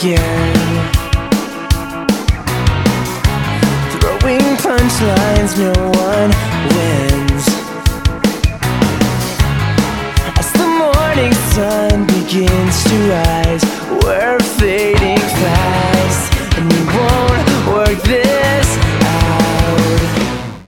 again. Throwing punchlines, no one wins. As the morning sun begins to rise, we're fading fast, and we won't work this